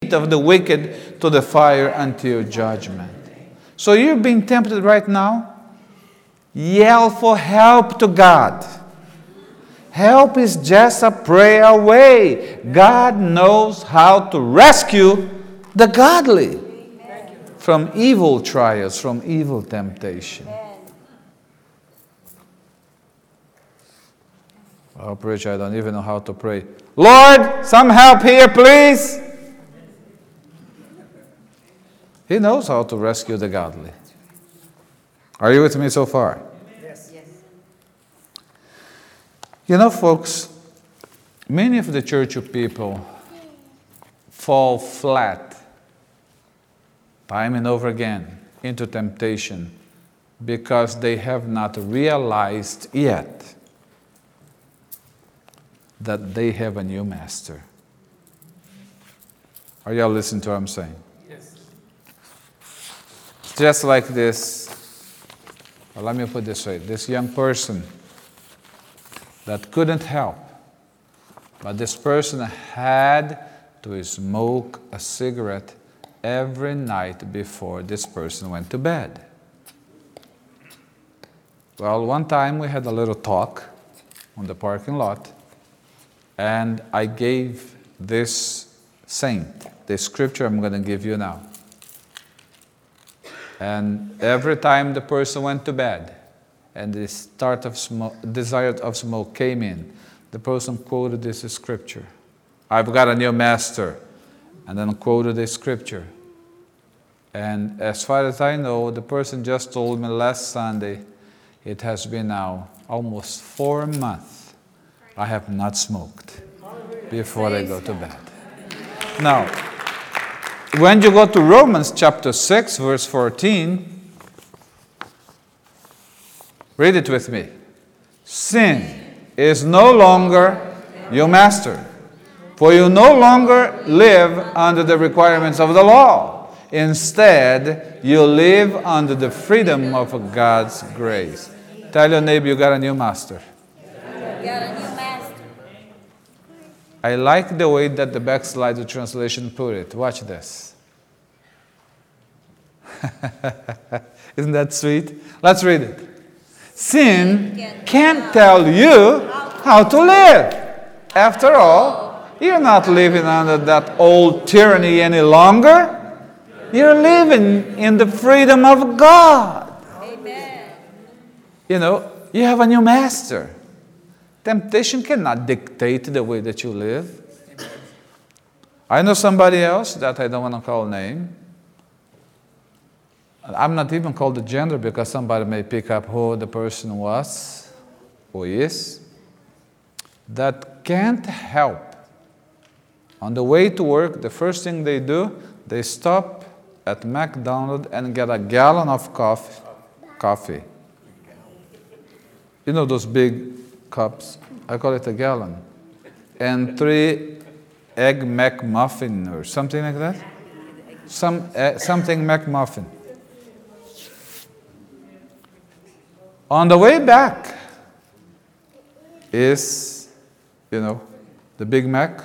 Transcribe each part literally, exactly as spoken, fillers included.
feet of the wicked to the fire until judgment. So you're being tempted right now? Yell for help to God. Help is just a prayer away. God knows how to rescue the godly from evil trials, from evil temptation. Oh, preacher, I don't even know how to pray. Lord, some help here, please. He knows how to rescue the godly. Are you with me so far? Yes. Yes. You know, folks, many of the church of people fall flat time and over again into temptation because they have not realized yet that they have a new master. Are y'all listening to what I'm saying? Yes. Just like this, well, let me put it this way, this young person that couldn't help, but this person had to smoke a cigarette every night before this person went to bed. Well, one time we had a little talk on the parking lot, and I gave this saint, the scripture I'm going to give you now. And every time the person went to bed and the start of smoke, desire of smoke came in, the person quoted this scripture. I've got a new master. And then quoted the scripture. And as far as I know, the person just told me last Sunday, it has been now almost four months I have not smoked before I go to bed. Now, when you go to Romans chapter six, verse fourteen, read it with me. Sin is no longer your master, for you no longer live under the requirements of the law. Instead, you live under the freedom of God's grace. Tell your neighbor you got a new master. You got a new master. I like the way that the Backslider translation put it. Watch this. Isn't that sweet? Let's read it. Sin can't tell you how to live. After all, you're not living under that old tyranny any longer. You're living in the freedom of God. Amen. You know, you have a new master. Temptation cannot dictate the way that you live. I know somebody else that I don't want to call name. I'm not even called the gender because somebody may pick up who the person was or is. That can't help. On the way to work, the first thing they do, they stop at McDonald's and get a gallon of coffee. coffee. You know those big cups? I call it a gallon. And three egg McMuffin or something like that. Some uh, something McMuffin. On the way back is, you know, the Big Mac,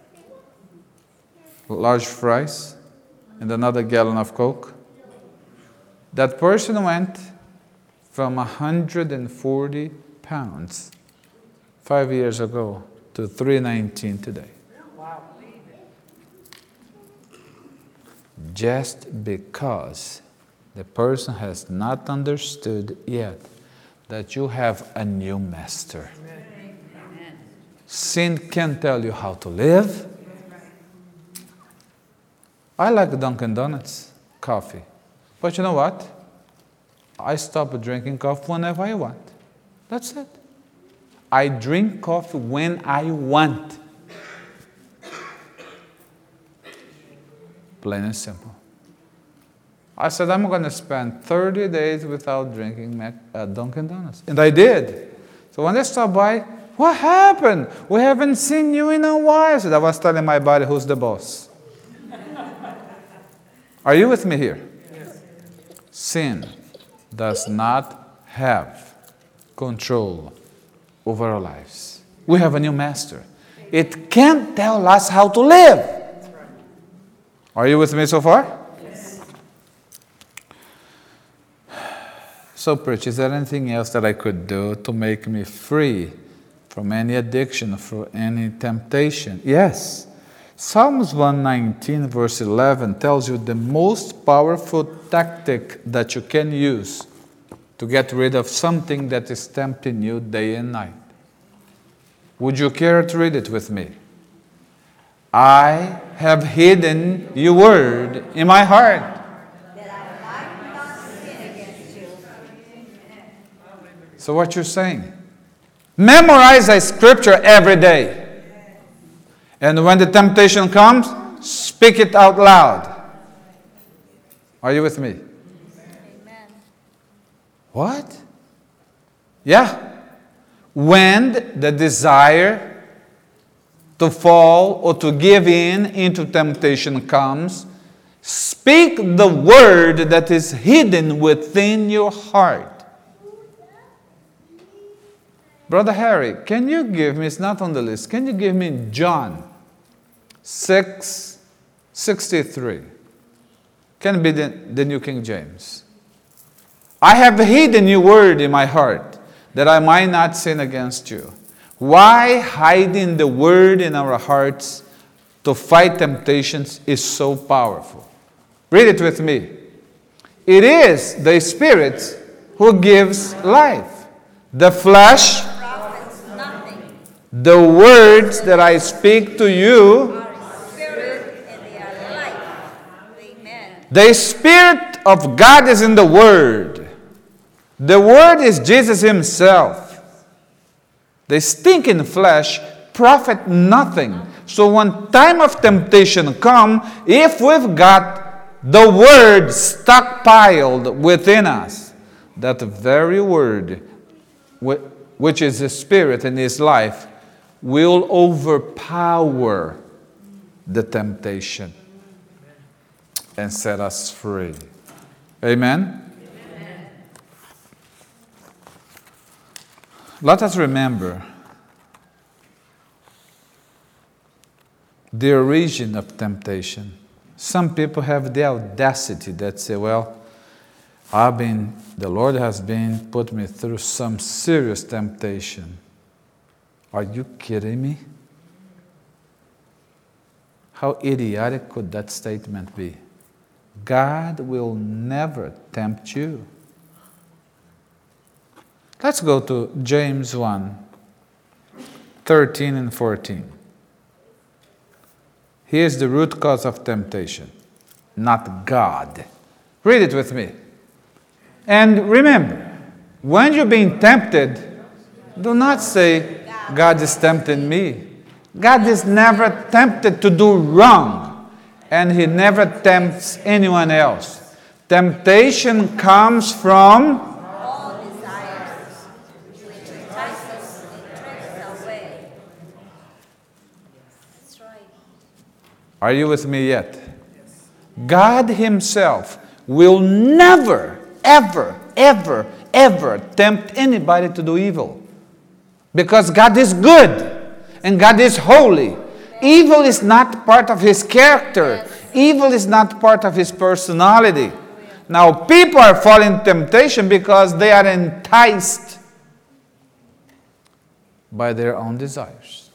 large fries, and another gallon of Coke. That person went from one hundred forty pounds five years ago to three nineteen today. Wow. Just because the person has not understood yet that you have a new master. Amen. Sin can't tell you how to live. I like Dunkin' Donuts coffee. But you know what? I stop drinking coffee whenever I want. That's it. I drink coffee when I want. Plain and simple. I said, I'm going to spend thirty days without drinking Mac, uh, Dunkin' Donuts. And I did. So when they stopped by, what happened? We haven't seen you in a while. I said, I was telling my body who's the boss. Are you with me here? Yes. Sin does not have control over our lives. We have a new master. It can't tell us how to live. Are you with me so far? Yes. So, preach, is there anything else that I could do to make me free from any addiction, from any temptation? Yes. Psalms one nineteen, verse eleven tells you the most powerful tactic that you can use to get rid of something that is tempting you day and night. Would you care to read it with me? I have hidden your word in my heart. That I might not sin against you. So what you're saying? Memorize a scripture every day. And when the temptation comes, speak it out loud. Are you with me? Amen. What? Yeah. When the desire to fall or to give in into temptation comes, speak the word that is hidden within your heart. Brother Harry, can you give me, it's not on the list, can you give me John six sixty-three? Can be the, the New King James. I have hidden your word in my heart, that I might not sin against you. Why hiding the word in our hearts to fight temptations is so powerful? Read it with me. It is the Spirit who gives life. The flesh, Profits nothing. the words that I speak to you, Are spirit and they are life. Amen. the Spirit of God is in the Word. The Word is Jesus Himself. The stinking flesh profit nothing. So when time of temptation come, if we've got the Word stockpiled within us, that very Word, which is the Spirit and His life, will overpower the temptation and set us free. Amen? Amen. Let us remember the origin of temptation. Some people have the audacity that say, well, I've been, the Lord has been put me through some serious temptation. Are you kidding me? How idiotic could that statement be? God will never tempt you. Let's go to James one, thirteen and fourteen. Here's the root cause of temptation, not God. Read it with me. And remember, when you're being tempted, do not say, God is tempting me. God is never tempted to do wrong, and He never tempts anyone else. Temptation comes from All desires which entice us and tread us away. That's right. Are you with me yet? God Himself will never, ever, ever, ever tempt anybody to do evil. Because God is good and God is holy. Evil is not part of His character. Evil is not part of His personality. Now, people are falling in temptation because they are enticed by their own desires.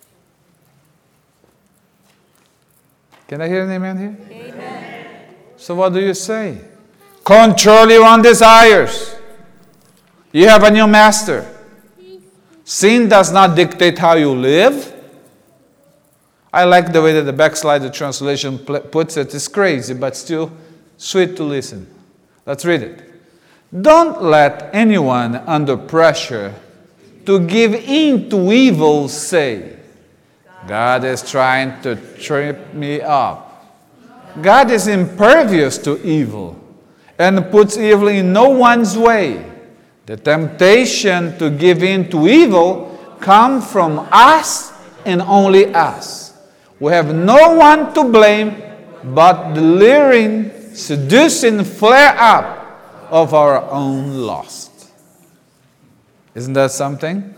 Can I hear an amen here? Amen. So what do you say? Control your own desires. You have a new master. Sin does not dictate how you live. I like the way that the backslider translation puts it. It's crazy, but still sweet to listen. Let's read it. Don't let anyone under pressure to give in to evil say, God is trying to trip me up. God is impervious to evil and puts evil in no one's way. The temptation to give in to evil comes from us and only us. We have no one to blame but the leering, seducing flare-up of our own lust. Isn't that something?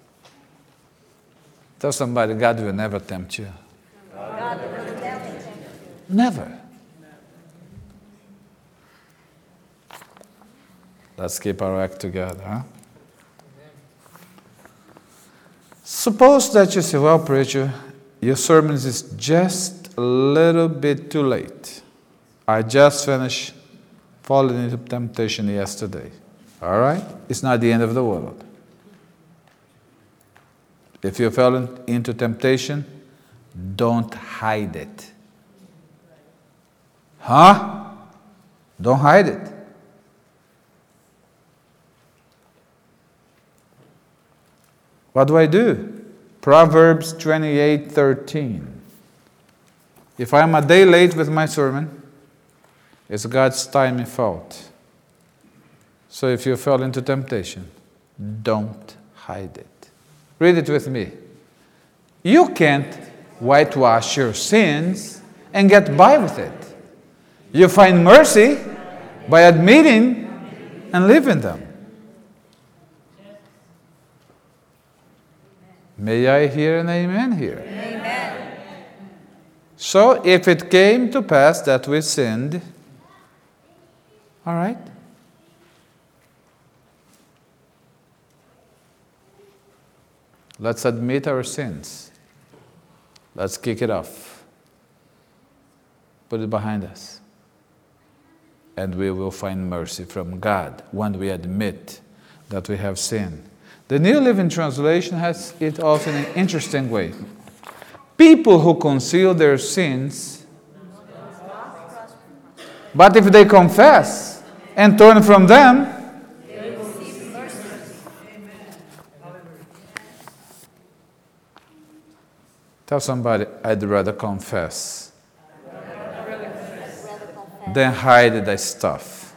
Tell somebody, God will never tempt you. God will never tempt Never. Let's keep our act together, huh? Suppose that you say, well, preacher, your sermon is just a little bit too late. I just finished falling into temptation yesterday. All right? It's not the end of the world. If you fell into temptation, don't hide it. Huh? Don't hide it. What do I do? Proverbs twenty-eight thirteen. If I'm a day late with my sermon, it's God's timing fault. So if you fell into temptation, don't hide it. Read it with me. You can't whitewash your sins and get by with it. You find mercy by admitting and living them. May I hear an amen here? Amen. So if it came to pass that we sinned, all right? Let's admit our sins. Let's kick it off. Put it behind us. And we will find mercy from God when we admit that we have sinned. The New Living Translation has it also in an interesting way. People who conceal their sins, but if they confess and turn from them, They will receive mercy. tell somebody, I'd rather confess than hide the stuff.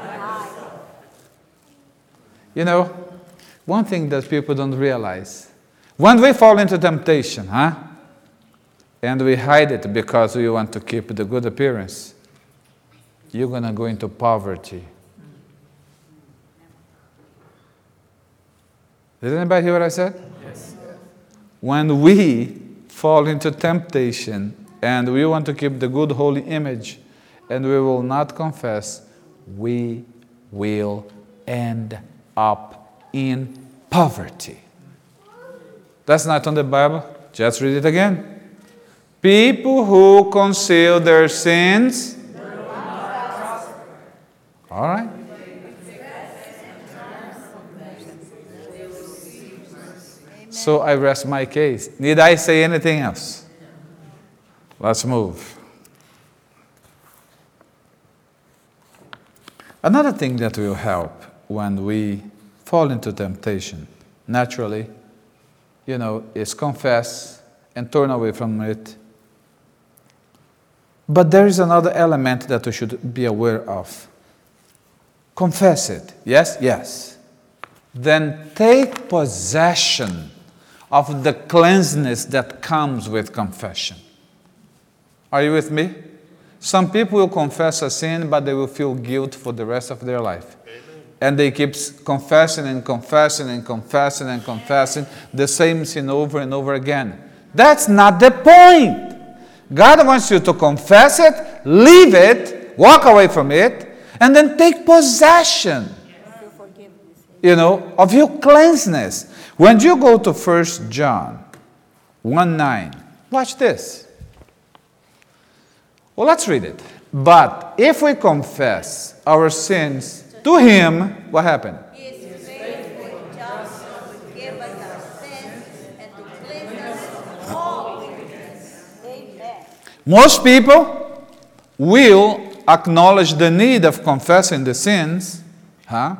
You know, one thing that people don't realize, when we fall into temptation, huh? And we hide it because we want to keep the good appearance, you're going to go into poverty. Did anybody hear what I said? Yes. When we fall into temptation and we want to keep the good holy image and we will not confess, we will end up in poverty. That's not on the Bible. Just read it again. People who conceal their sins. All right. So I rest my case. Need I say anything else? Let's move. Another thing that will help when we fall into temptation, naturally, you know, is confess and turn away from it. But there is another element that we should be aware of. Confess it. Yes? Yes. Then take possession of the cleanliness that comes with confession. Are you with me? Some people will confess a sin, but they will feel guilt for the rest of their life. Amen. And they keep confessing and confessing and confessing and confessing the same sin over and over again. That's not the point. God wants you to confess it, leave it, walk away from it, and then take possession, you know, of your cleanliness. When you go to First John one nine, watch this. Well, let's read it. But if we confess our sins to Him, what happened? He is faithful and just to forgive us our sins and to cleanse us from all wickedness. Amen. Most people will acknowledge the need of confessing the sins, huh?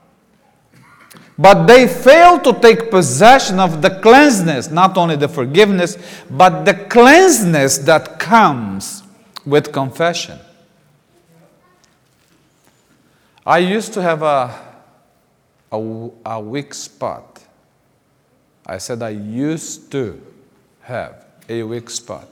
But they fail to take possession of the cleanliness, not only the forgiveness, but the cleanliness that comes with confession. I used to have a, a, a weak spot. I said I used to have a weak spot.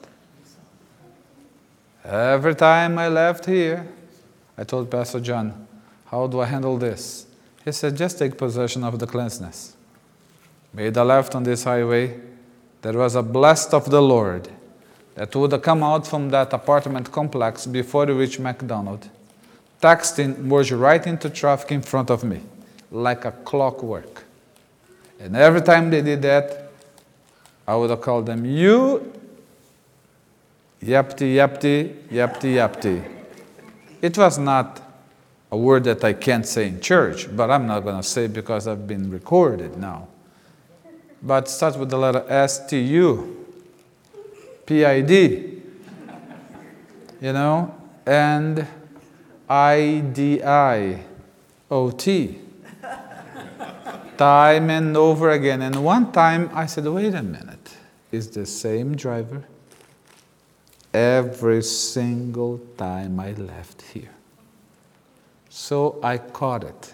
Every time I left here, I told Pastor John, how do I handle this? He said, just take possession of the cleanliness. Made a left on this highway. There was a blast of the Lord. that would come out from that apartment complex before they reached McDonald's, texting, merged right into traffic in front of me, like a clockwork. And every time they did that, I would have called them, you, yapti, yapti, yapti, yapti. It was not a word that I can't say in church, but I'm not going to say because I've been recorded now. But it starts with the letter S T U, P I D, you know, and I D I O T. Time and over again. And one time I said, wait a minute, is the same driver every single time I left here? So I caught it.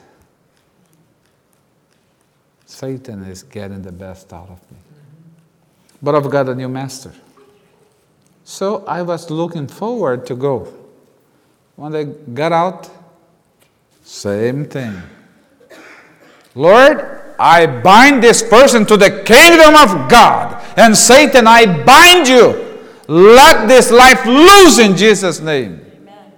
Satan is getting the best out of me. But I've got a new master. So I was looking forward to go. When I got out, same thing. Lord, I bind this person to the kingdom of God. And Satan, I bind you. Let this life loose in Jesus' name. Amen.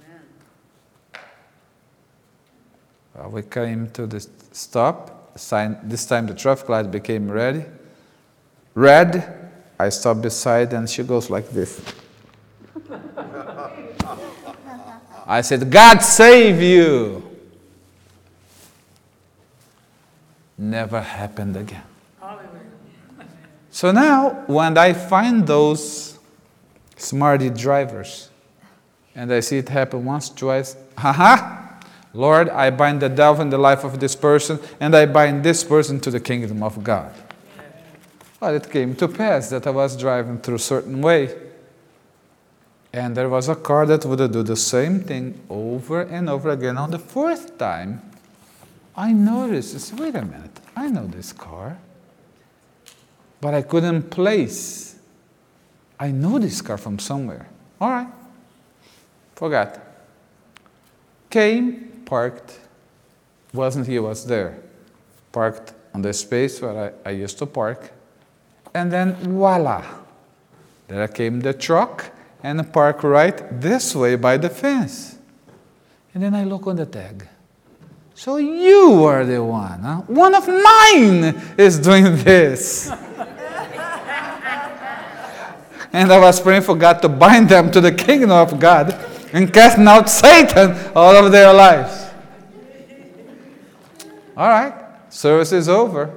Well, we came to the stop. Sign, this time the traffic light became ready. Red. I stop beside and she goes like this. I said, God save you. Never happened again. So now, when I find those smarty drivers, and I see it happen once, twice, haha, Lord, I bind the devil in the life of this person, and I bind this person to the kingdom of God. Well, it came to pass that I was driving through a certain way, and there was a car that would do the same thing over and over again. On the fourth time, I noticed, I said, wait a minute, I know this car, but I couldn't place. I know this car from somewhere. All right, forgot. Came, parked, wasn't here, was there. Parked on the space where I, I used to park, and then voila, there came the truck and parked right this way by the fence. And then I look on the tag. So you are the one, huh? One of mine is doing this. And I was praying for God to bind them to the kingdom of God and casting out Satan out of their lives. All right, service is over.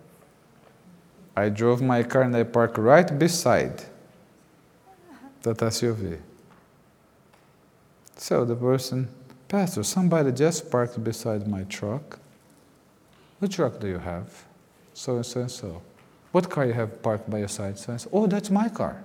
I drove my car and I parked right beside that S U V. So the person, Pastor, somebody just parked beside my truck. What truck do you have? So and so and so. What car you have parked by your side? So and so. Oh, that's my car.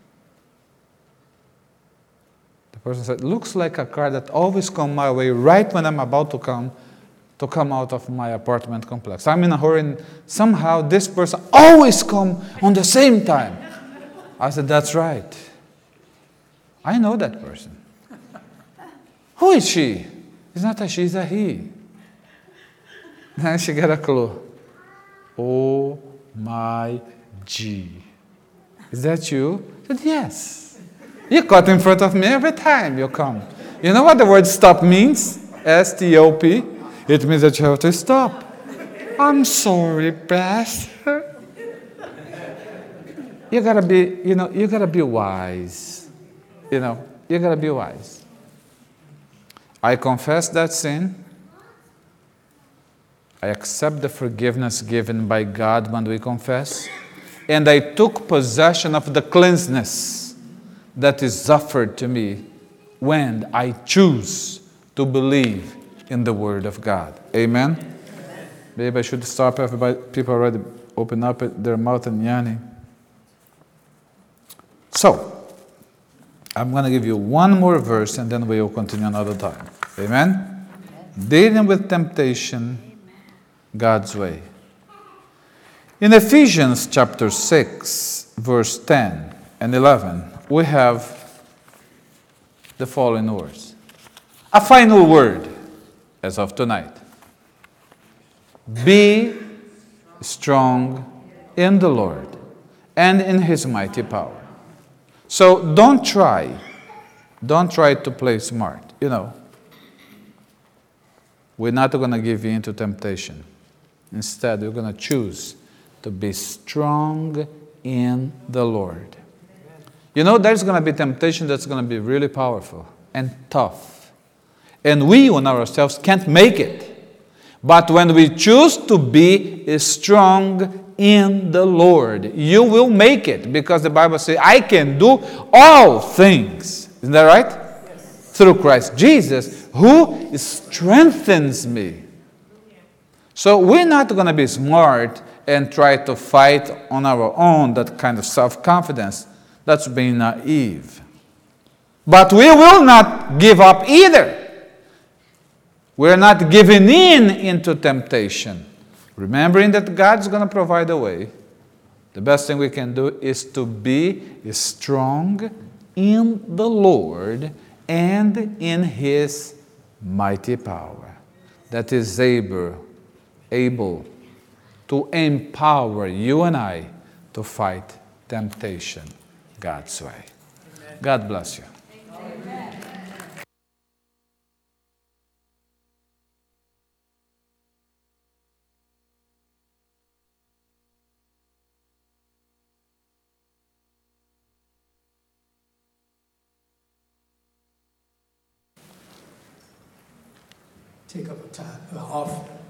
The person said, looks like a car that always comes my way right when I'm about to come to come out of my apartment complex. I'm in a hurry and somehow this person always comes on the same time. I said, that's right. I know that person. Who is she? It's not a she, it's a he. Then she got a clue. Oh my G. Is that you? I said, yes. You cut in front of me every time you come. You know what the word stop means? S T O P. It means that you have to stop. I'm sorry, Pastor. You gotta be, you know, you gotta be wise. You know, you gotta be wise. I confess that sin. I accept the forgiveness given by God when we confess. And I took possession of the cleanliness that is offered to me when I choose to believe in the Word of God. Amen? Amen. Maybe I should stop. Everybody, people already open up their mouth and yawning. So, I'm going to give you one more verse and then we will continue another time. Amen? Amen. Dealing with temptation God's way. In Ephesians chapter six, verse ten and eleven, we have the following words. A final word as of tonight. Be strong in the Lord and in His mighty power. So don't try. Don't try to play smart. You know, we're not going to give in to temptation. Instead, we're going to choose to be strong in the Lord. You know, there's going to be temptation that's going to be really powerful and tough. And we on ourselves can't make it. But when we choose to be strong in the Lord, you will make it. Because the Bible says, I can do all things. Isn't that right? Yes. Through Christ Jesus, who strengthens me. So we're not going to be smart and try to fight on our own, that kind of self-confidence. That's being naive. But we will not give up either. We're not giving in into temptation. Remembering that God's going to provide a way. The best thing we can do is to be strong in the Lord and in His mighty power that is able, able to empower you and I to fight temptation God's way. Amen. God bless you. Amen. Take up a time, uh, offering.